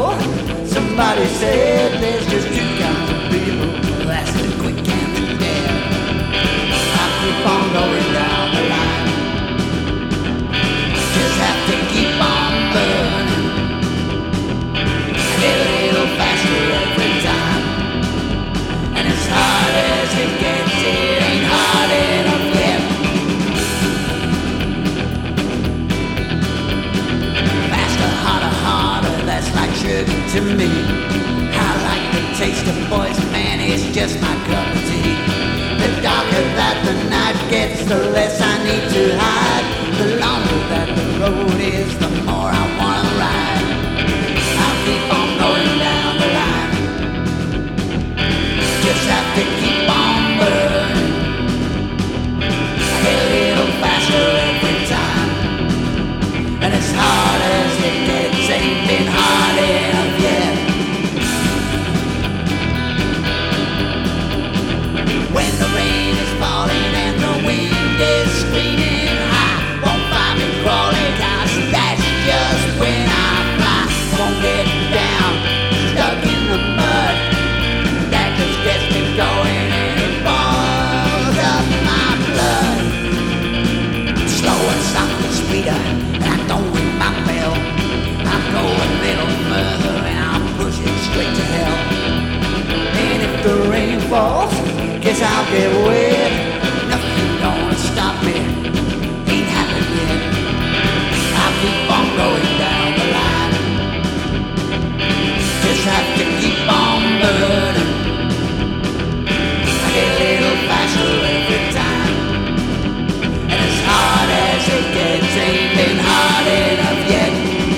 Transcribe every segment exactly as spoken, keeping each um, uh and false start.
people. Somebody said there's just two kinds of people. That's the quick and the dead. I keep on going down the line. Just have to keep on burning. I get a little faster every time. And as hard as it gets, it ain't hard enough yet. Faster, harder, harder, that's like sugar to me. I like the taste of poison, man, it's just my cup of tea. The darker that the night gets, the less I need to hide. The longer that the road is, the more I wanna ride. I'll keep on going down the line. Just have to keep on burning. I get a little faster every time. And as hard as it gets, ain't been hard enough yet. When the rain is falling and the wind is screaming high, won't find me crawling down, that's just when I fly. Won't get down, stuck in the mud, that just gets me going and it boils up my blood. Slower, softer, sweeter, and I don't ring my bell. I'll go a little further and I'll push it straight to hell. And if the rain falls, guess I'll get wet. Nothing gonna stop me, ain't happened yet. I'll keep on going down the line. Just have to keep on burning. I get a little faster every time. And as hard as it gets, ain't been hard enough yet.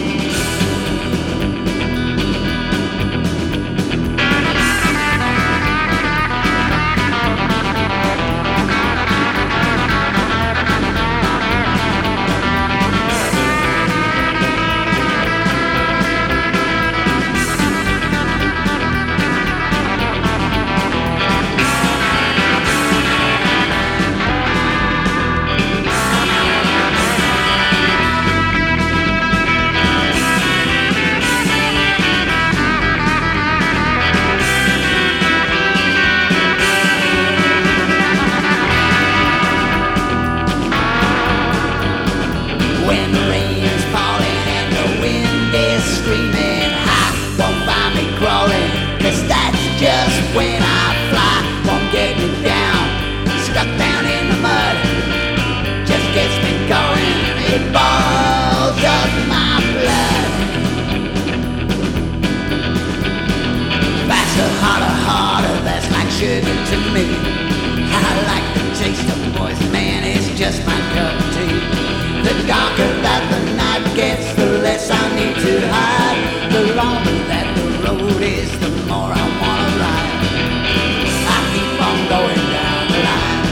To me, I like the taste of poison, man, it's just my cup of tea. The darker that the night gets, the less I need to hide. The longer that the road is, the more I wanna ride. I keep on going down the line.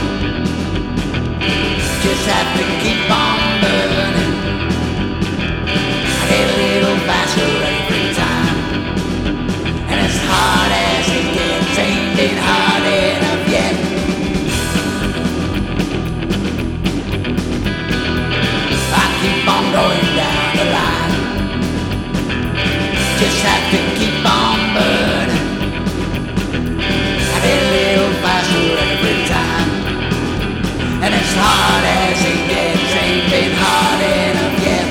Just have to keep on burning. I get a little faster every time. And as hard as it gets, ain't been hard enough yet. I keep on going down the line. Just have to keep on burning. I get a little faster every time. And as hard as it gets, ain't been hard enough yet.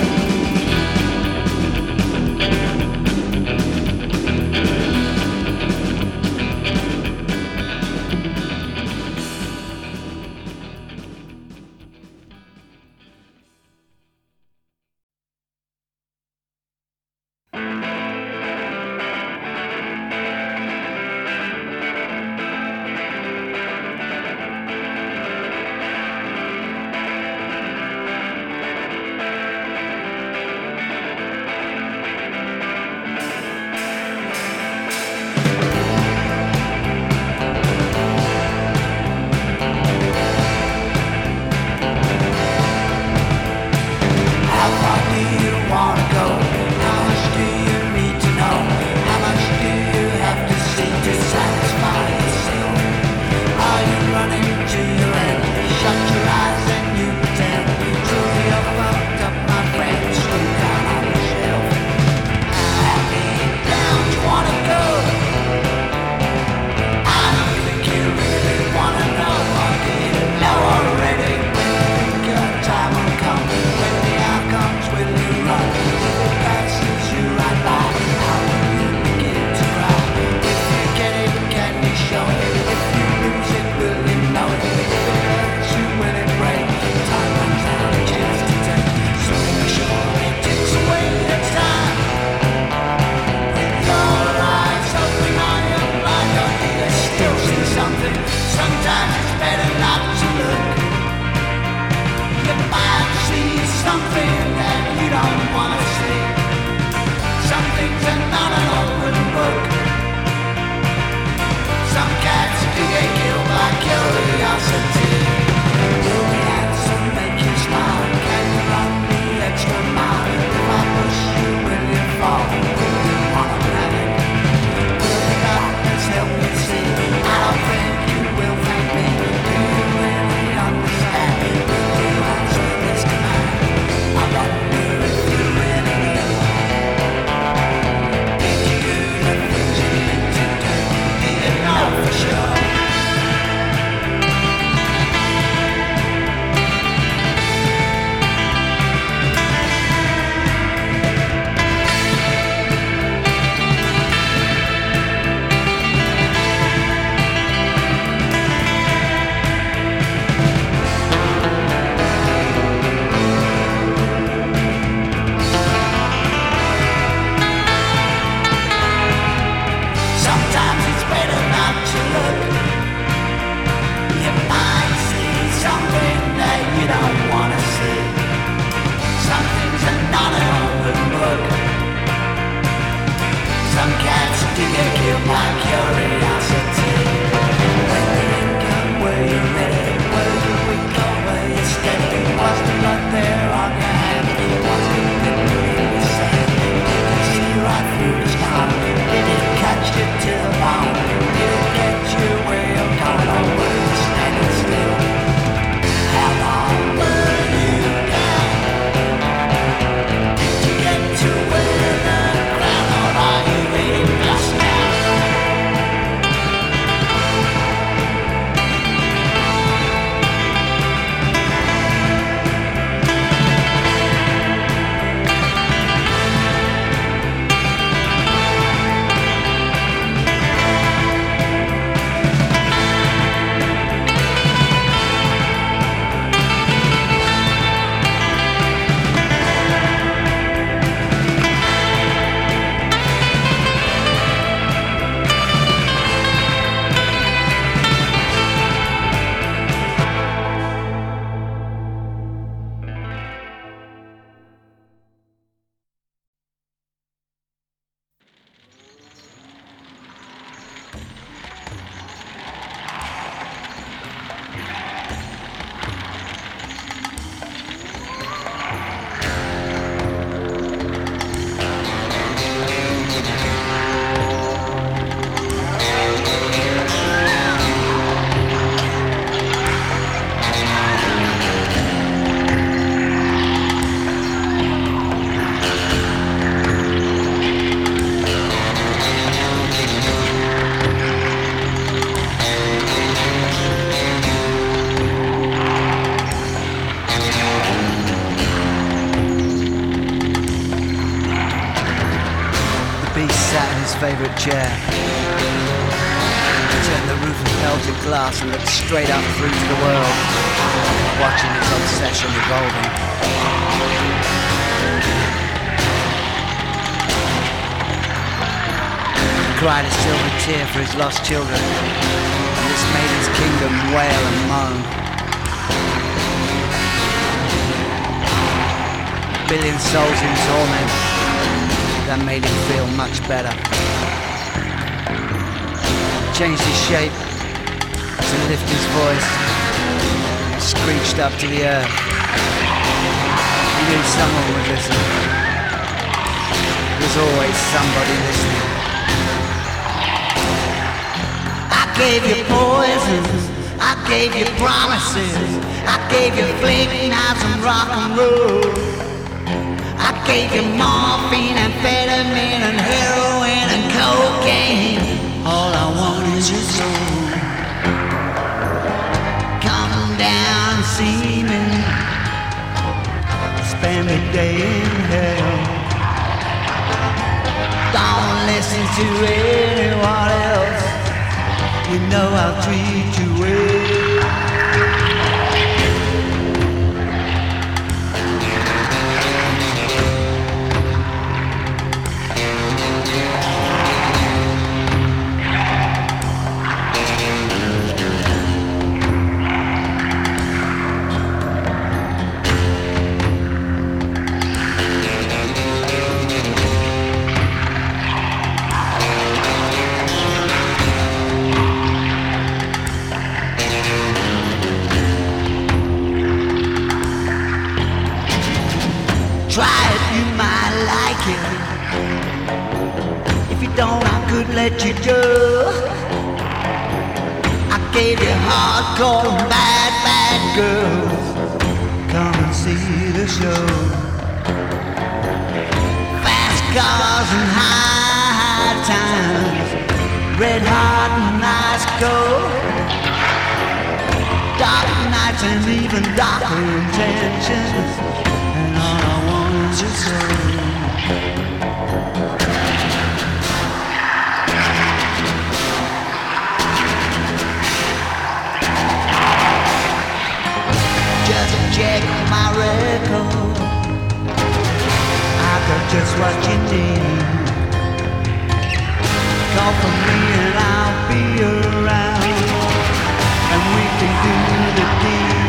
You kill my curiosity. When the end come, were you ready? Were you weak or were you steady? Was the blood there on your hand? Was it written in the sand? Did you see right through the storm? Did it catch you to the bone? Did it get you where you're going? Or were you standing still? How long were you down? Did you get to where the ground? Or are you waiting just now? Favourite chair. Turned the roof of melted glass and looked straight up through to the world, watching its obsession evolving. He cried a silver tear for his lost children, and this made his kingdom wail and moan. A billion souls in torment, that made him feel much better. Changed his shape to lift his voice, screeched up to the earth. He knew someone would listen. There's always somebody listening. I gave you poisons, I gave you promises, I gave you flaming knives and rock and roll. I gave you morphine, amphetamine, and heroin and cocaine. All I want is your soul. Come down and see me. Spend a day in hell. Don't listen to anyone else. You know I'll treat you well. Let you go. I gave you hardcore and bad, bad girls. Come and see the show. Fast cars and high times, red hot and ice cold. Dark nights and even darker intentions. And all I want is your soul. Check my record. I got just what you need. Call for me and I'll be around, and we can do the deed.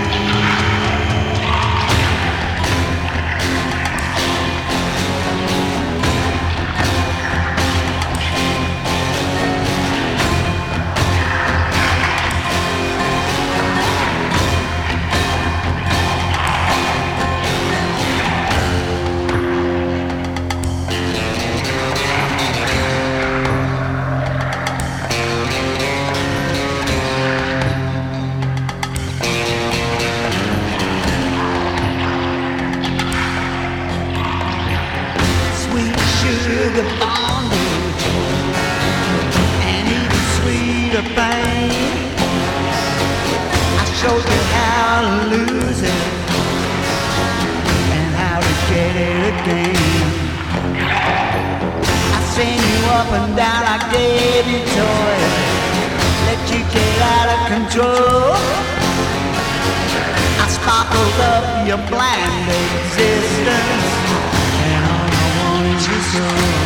up and down, I gave you toys, let you get out of control. I sparkled up your bland existence, and all I want is your soul.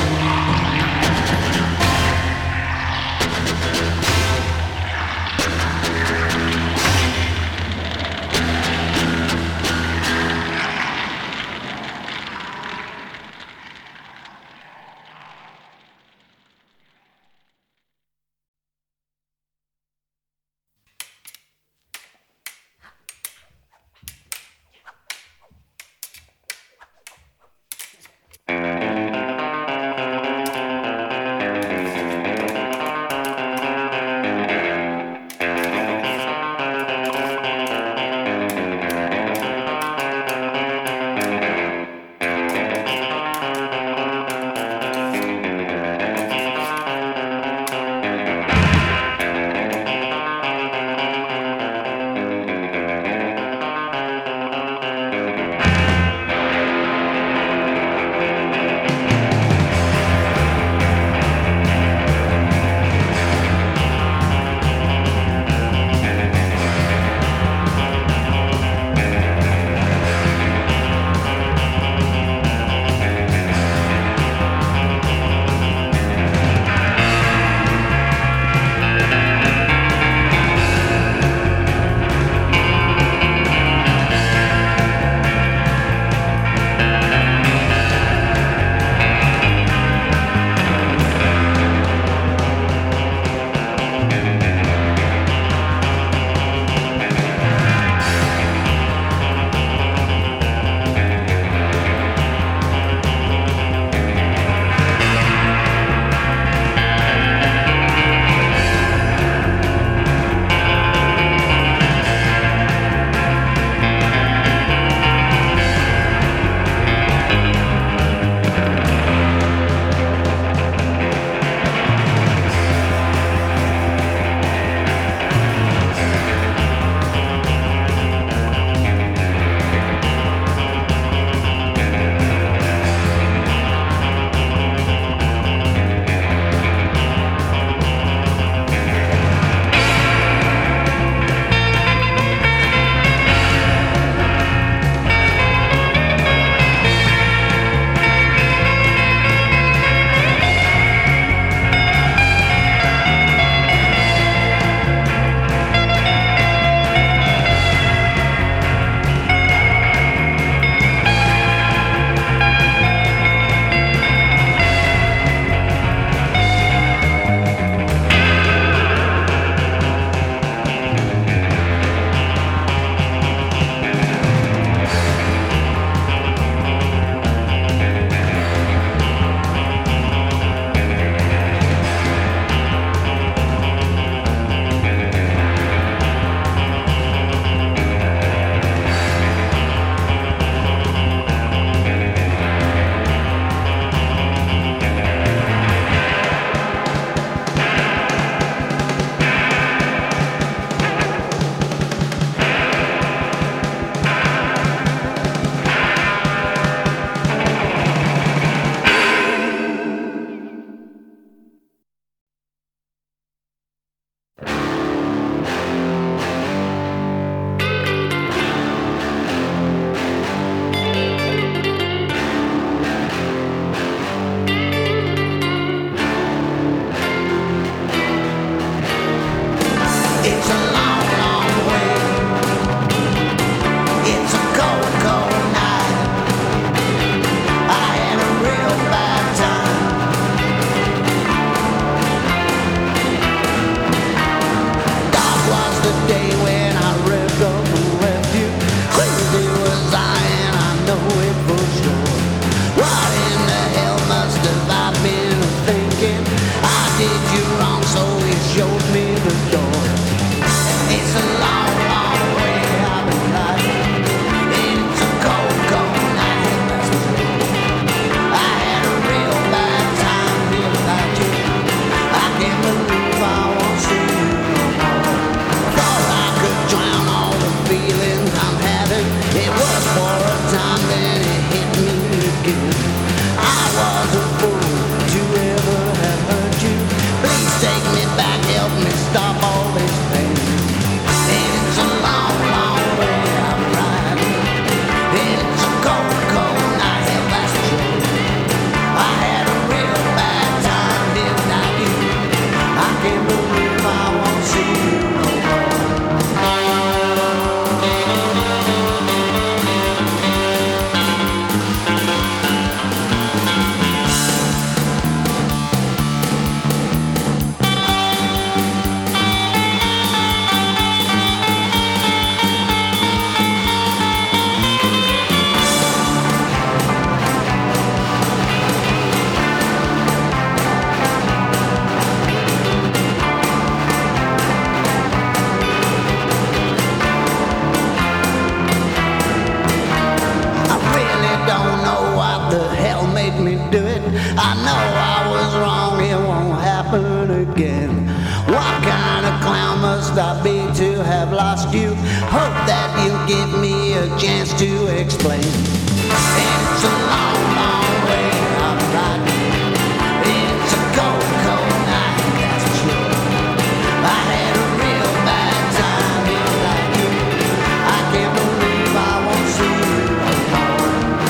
happen again. What kind of clown must I be to have lost you? Hope that you'll give me a chance to explain. And it's a long, long way I'm riding. It's a cold, cold night, that's for sure. I had a real bad time here without you. I can't believe I won't see you no more.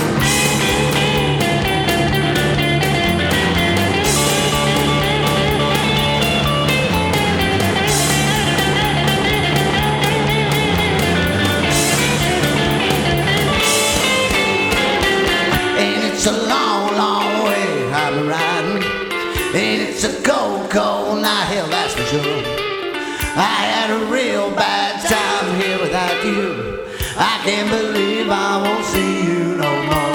It's a long, long way I've been riding, and it's a cold, cold night, hell, that's for sure. I had a real bad time here without you. I can't believe I won't see you no more.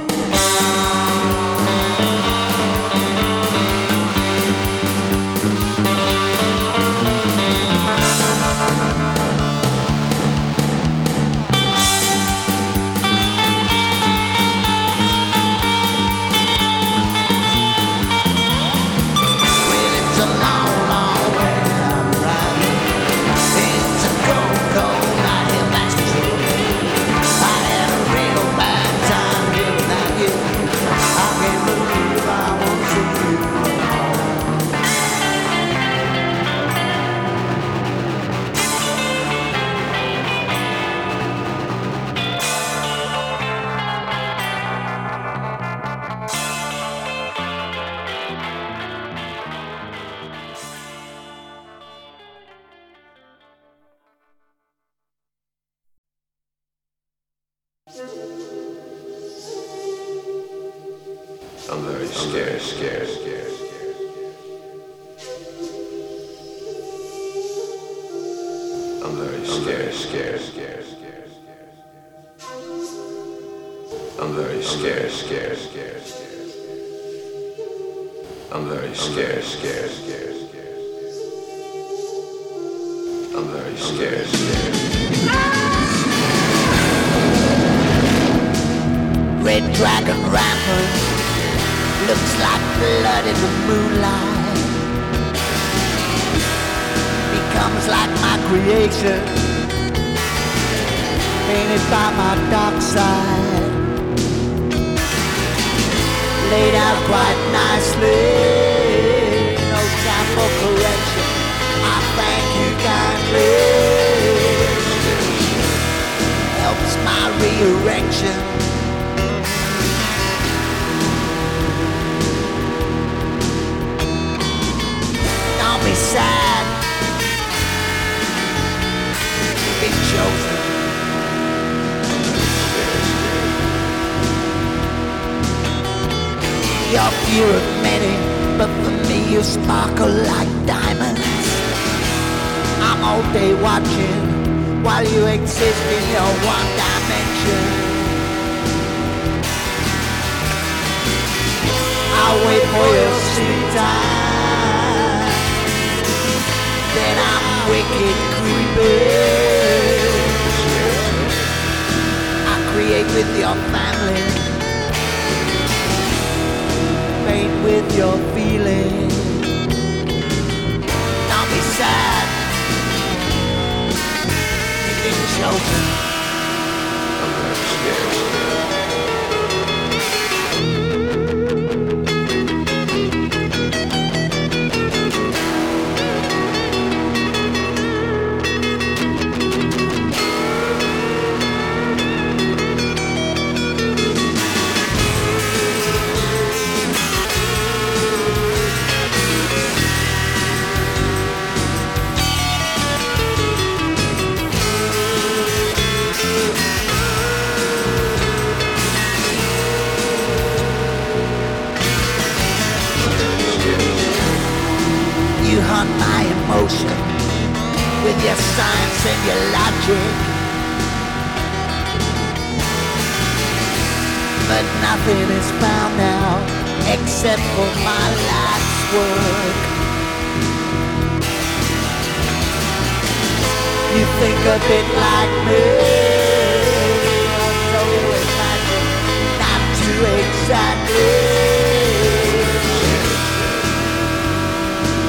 I'm very scared, scared, scared, scared. I'm very scared, scared, scared, scared, scared. I'm very scared, scared, scared, scared. I'm very scared, scared, scared, scared. I'm very scared, scared. Red dragon rampant looks like blood in the moonlight. Becomes like my creation, painted by my dark side. Laid out quite nicely, no time for correction. I thank you kindly. Helps my re-erection. Don't be sad. You've been chosen. You're few of many, but for me you sparkle like diamonds. I'm all day watching while you exist in your one dimension. I'll wait for your sweet time. Then I'm wicked creepy. I create with your family, paint with your feelings. Don't be sad. You've been chosen. I'm very scared, scared. You hunt my emotion with your science and your logic, but nothing is found out except for my life's work. You think a bit like me, so you imagine not too exactly.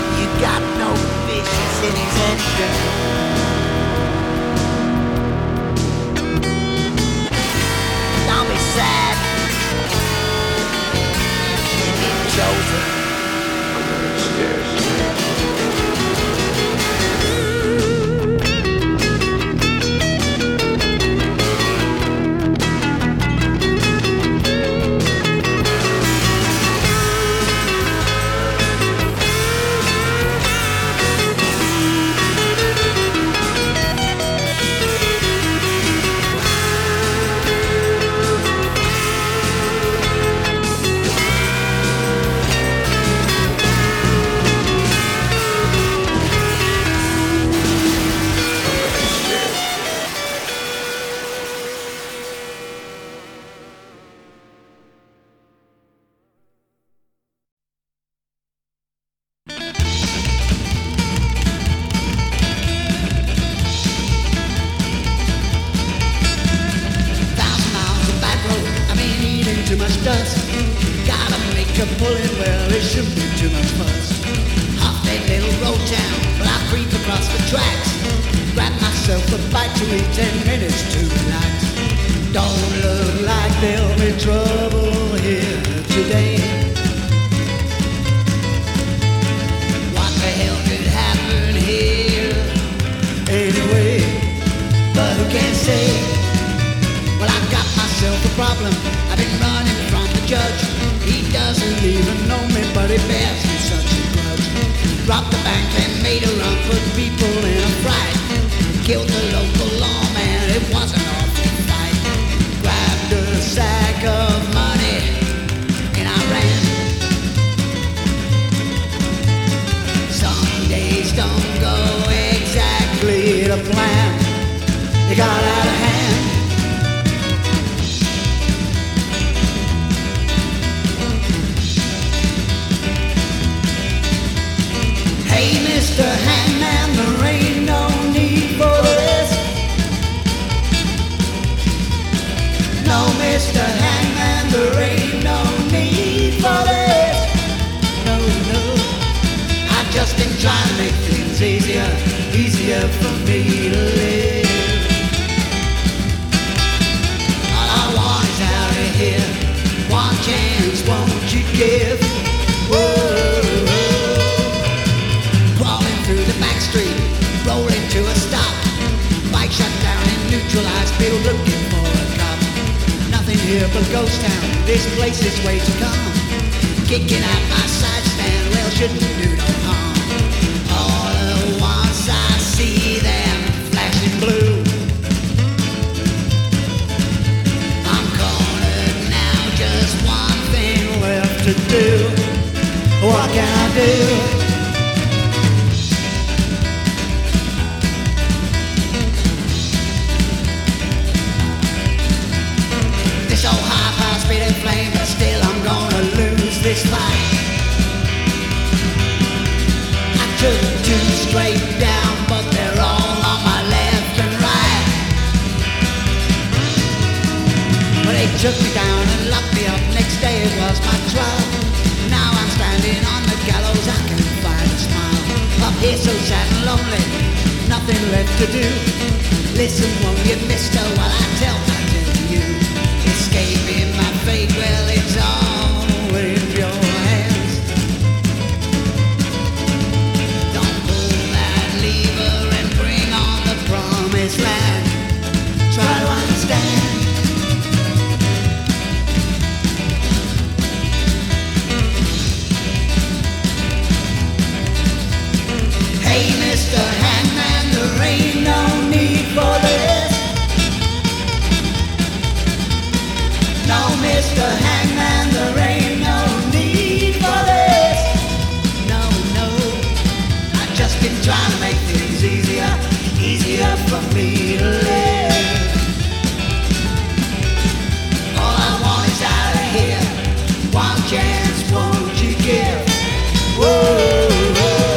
are pulling, well, it shouldn't be too much fuss. Half that little road town, well, I creep across the tracks. Grab myself a bite to eat, ten minutes to relax. Don't look like there'll be trouble here today. What the hell could happen here anyway? But who can say? Well, I've got myself a problem. I've been running from the judge. He doesn't even know me, but he bears me such a grudge. Robbed the bank and made a run, put people in a fright. Killed the local lawman, it was an awful fight. Grabbed a sack of money and I ran. Some days don't go exactly to plan. It got out of hand. Hey, Mister Hangman, there ain't no need for this. No, Mister Hangman, there ain't no need for this. No, no, I've just been trying to make things easier, easier for me to live. All I want is out of here. One chance, won't you give? Whoa. Rolling to a stop. Bike shut down and neutralized. People looking for a cop. Nothing here but ghost town. This place is way too calm. Kicking out my side stand. Well, shouldn't do no harm. All at once I see them flashing blue. I'm cornered now. Just one thing left to do. What can I do? Flame, but still I'm gonna lose this fight. I took two straight down, but they're all on my left and right. Well, they took me down and locked me up. Next day it was my trial. Now I'm standing on the gallows, I can find a smile. Up here so sad and lonely, nothing left to do. Listen, won't you, mister, while I tell, I tell you. Escaping my fate, well, it's all in your hands. Don't pull that lever and bring on the promised land. Try to understand. Hey, Mister Hangman, there ain't no need for this. No, Mister Hangman, there ain't no need for this. No, no, I've just been trying to make things easier, easier for me to live. All I want is out of here. One chance, won't you give? Whoa, whoa.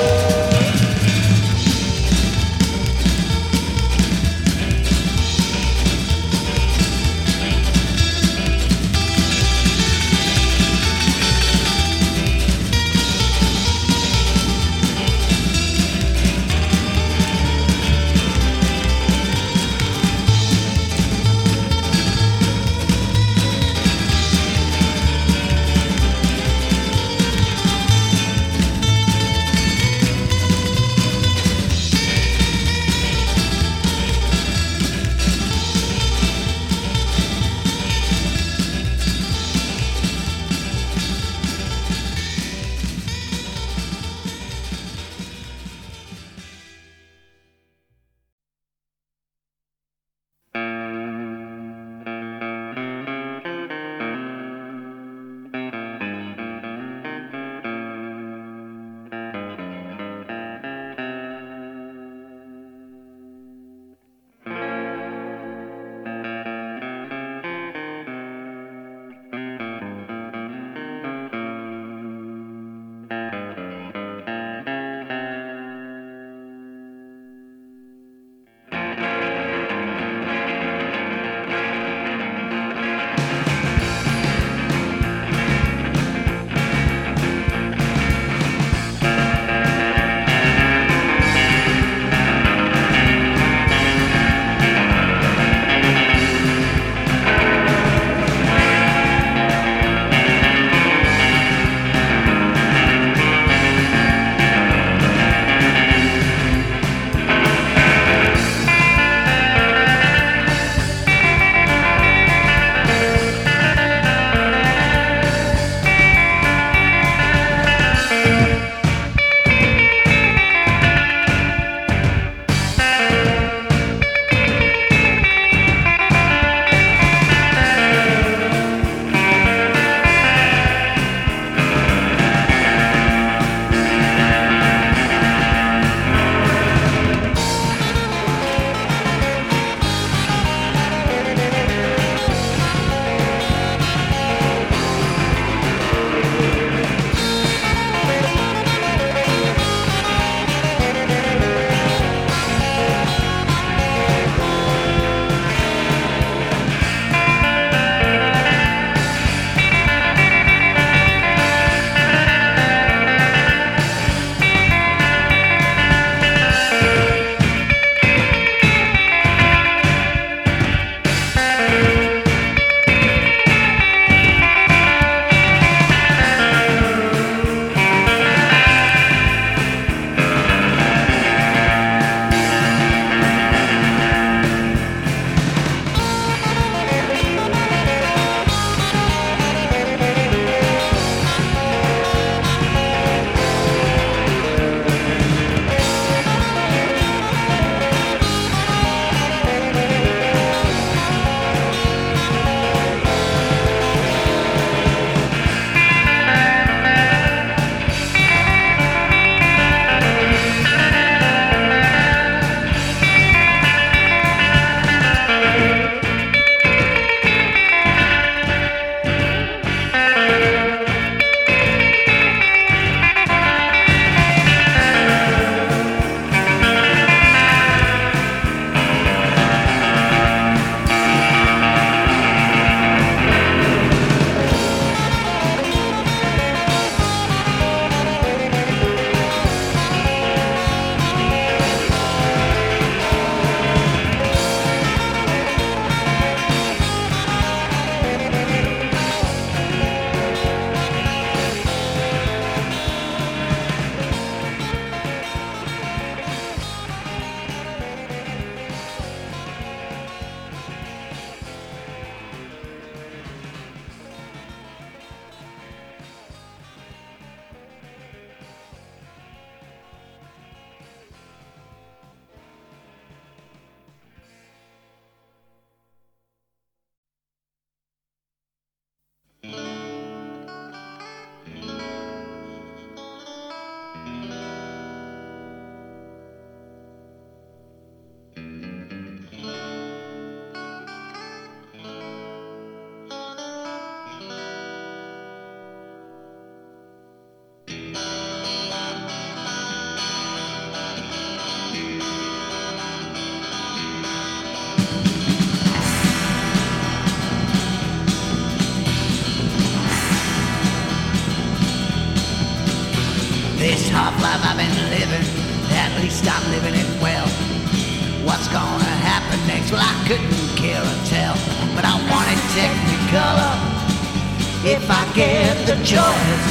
if I get the choice.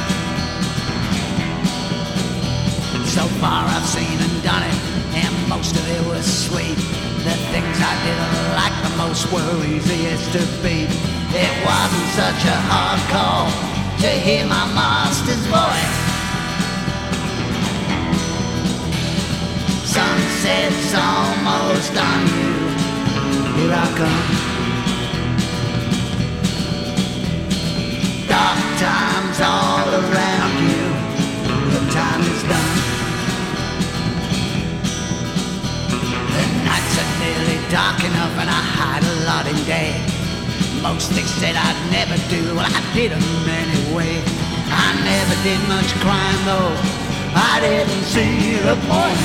So far I've seen and done it, and most of it was sweet. The things I didn't like the most were easiest to beat. It wasn't such a hard call to hear my master's voice. Sunset's almost on you, here I come. Dark times all around you, the time is done. The nights are nearly dark enough and I hide a lot in day. Most things said I'd never do, well I did them anyway. I never did much crime though, I didn't see the point.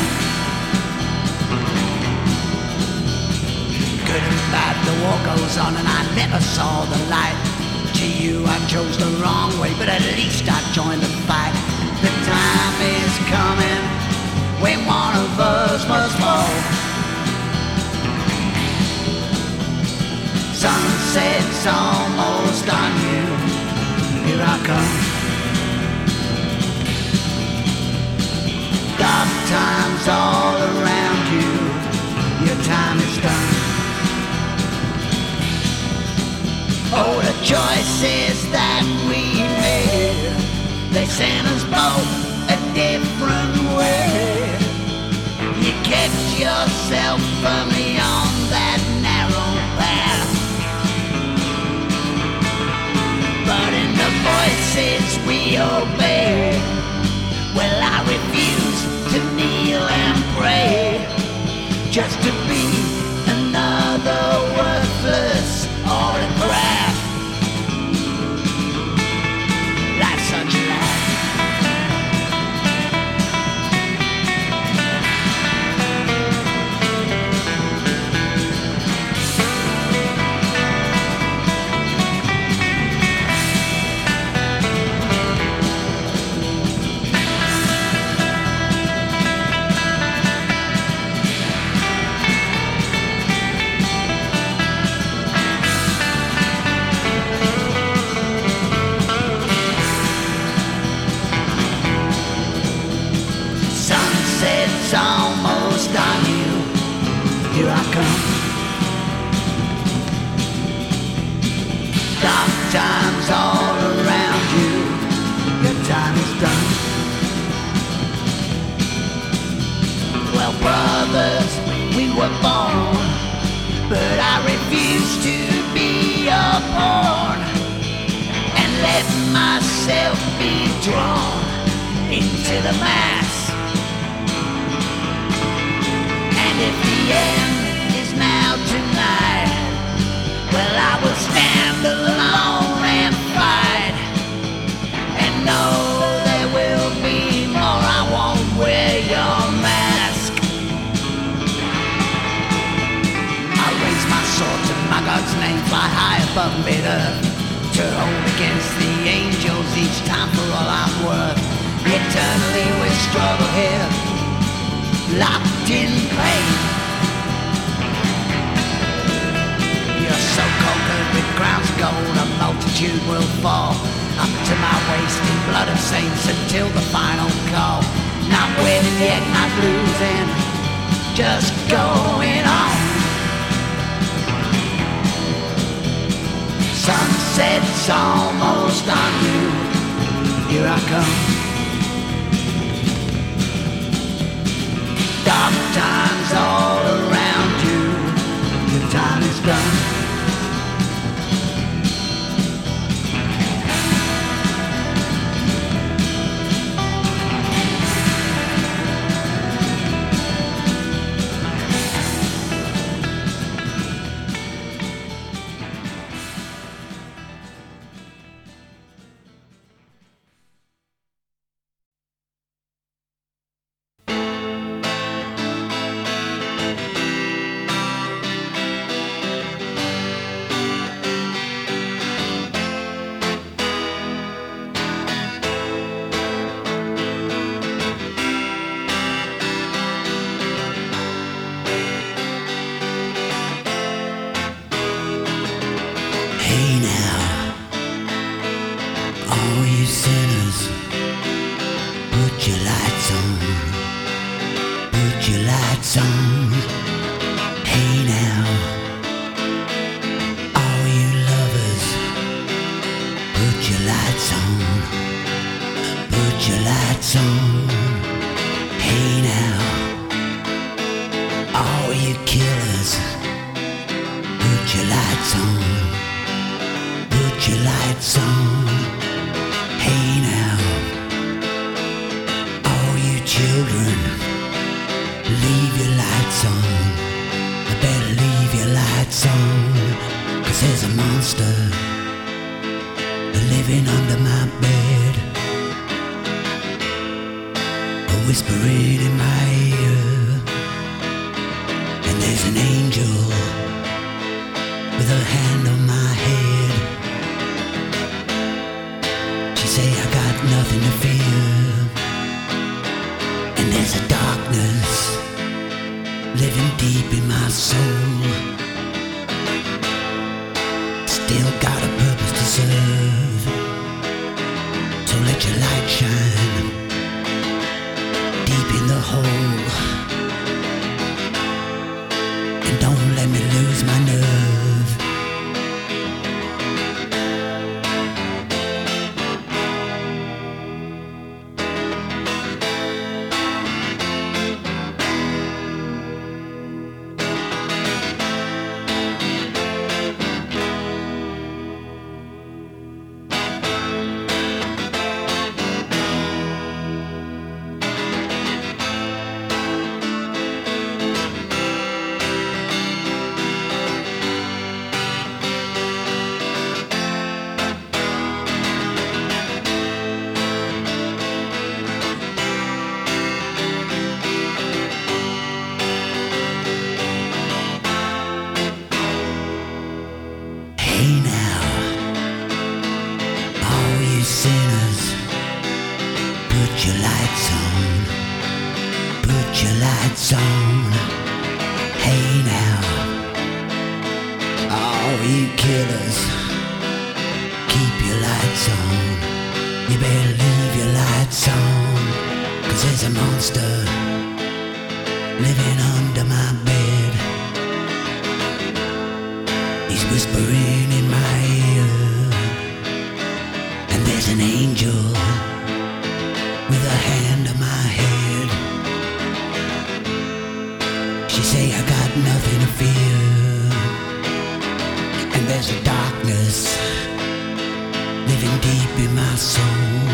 Good and bad, the war goes on and I never saw the light. To you I chose the wrong way, but at least I joined the fight. The time is coming when one of us must fall. Sunset's almost on you, here I come. Dark times all around you, your time is done. Oh, the choices that we made, they sent us both a different way. You kept yourself firmly on that narrow path, but in the voices we obey, well I refuse to kneel and pray, just to be another worthless autograph. Life's such a lie. Sunset's almost on you, here I come. Dark times all around you, your time is done. Well, brothers, we were born, but I refuse to be a pawn and let myself be drawn into the mass. And if the end is now tonight, well I will stand alone and fight, and know there will be more. I won't wear your mask. I raise my sword to my God's name, fly high above mid-earth, to hold against the angels each time for all I'm worth. Eternally we struggle here, locked in pain. You're so conquered with crowns of gold, a multitude will fall. Up to my waist in blood of saints until the final call. Not winning yet, not losing, just going on. Sunset's almost on you, here I come. Dark times all around you, your time is done. lights on. Hey now, all you lovers, put your lights on. Put your lights on. Hey now, all you killers, put your lights on. Put your lights on. Hey now, all you children, leave your lights on. I better leave your lights on, 'cause there's a monster living under my bed, whispering in my ear. And there's an angel with her hand on my head. She say I got nothing to fear. And there's a darkness living deep in my soul. Still got a purpose to serve. So let your light shine deep in the hole, and don't let me lose my nerve. Sinners, put your lights on. Put your lights on. Hey now, all you killers, keep your lights on. You better leave your lights on, 'cause there's a monster living under my bed. He's whispering in my ear. There's an angel with a hand on my head. She say I got nothing to fear. And there's a darkness living deep in my soul.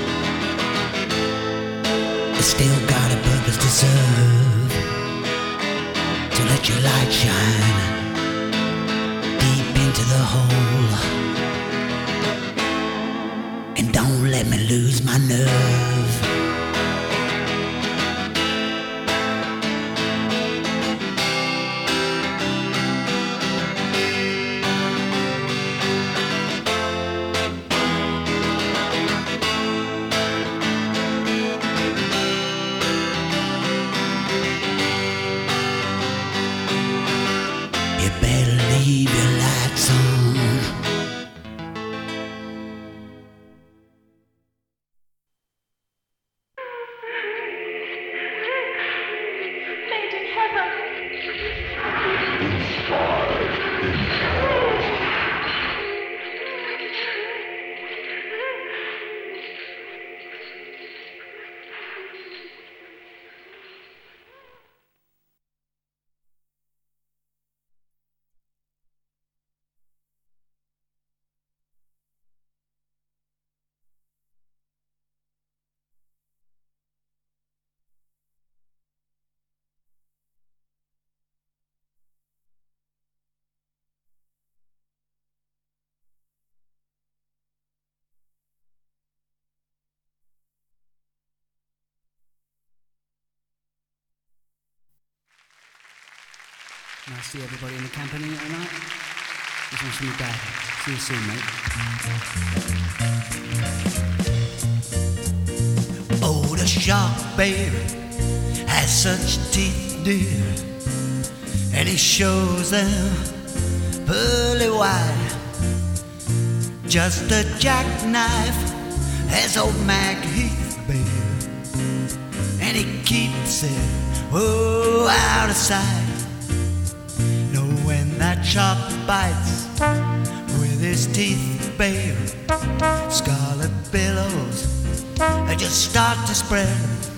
I still got a purpose to serve. So let your light shine deep into the hole, and don't let me lose my nerve. You better leave your lights on. Nice to see everybody in the company tonight. This one's from your dad. See you soon, mate. Oh, the shark bear has such teeth, dear, and he shows them pearly white. Just a jackknife has old Mac Heath bear, and he keeps it, oh, out of sight. Know when that shark bites with his teeth bare, scarlet billows just start to spread.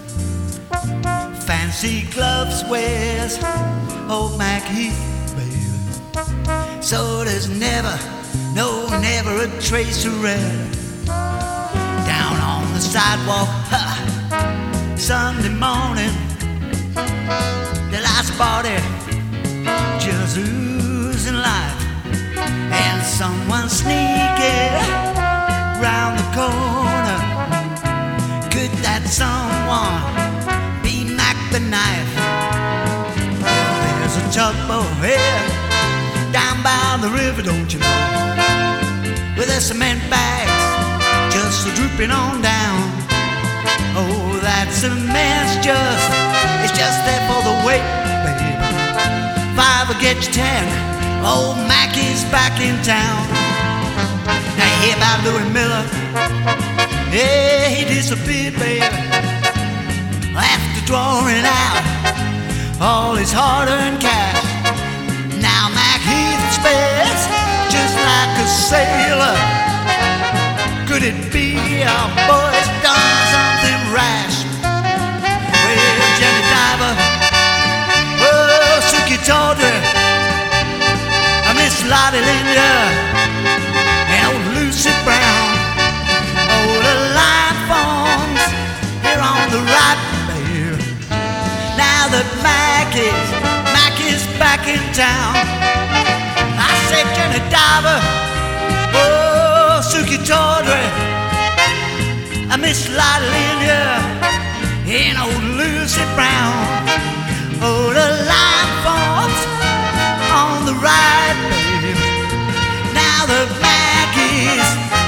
Fancy gloves wears old Mac Heath, baby. So there's never, no, never a trace of red. Down on the sidewalk, ha, Sunday morning, the last party just oozing life, and someone sneaking round the corner. Could that someone be Mac the Knife? Well, there's a tugboat here down by the river, don't you know, with the cement bags just drooping on down. Oh, that cement's just, it's just there for the weight, baby. Five will get you ten, old Mac is back in town. Now you hear about Louis Miller, yeah, he disappeared, baby, after drawing out all his hard-earned cash. Now Mac Heath spends just like a sailor. Could it be our boy's done something rash? Well, Jenny Diver, oh, Suki Tawdry, Miss Lottie Linda, and old Lucy Brown. Oh, the line forms here on the right, babe. Now that Mac is, Mac is back in town. I said Jenny Diver, oh, Suki Tawdry, I Miss Lottie Linda, and old Lucy Brown. Oh, the line forms on the right, babe. Now the Mac is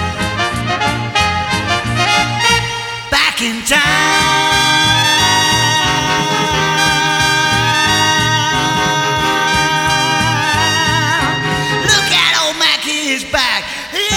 back in town. Look at old Mac is back.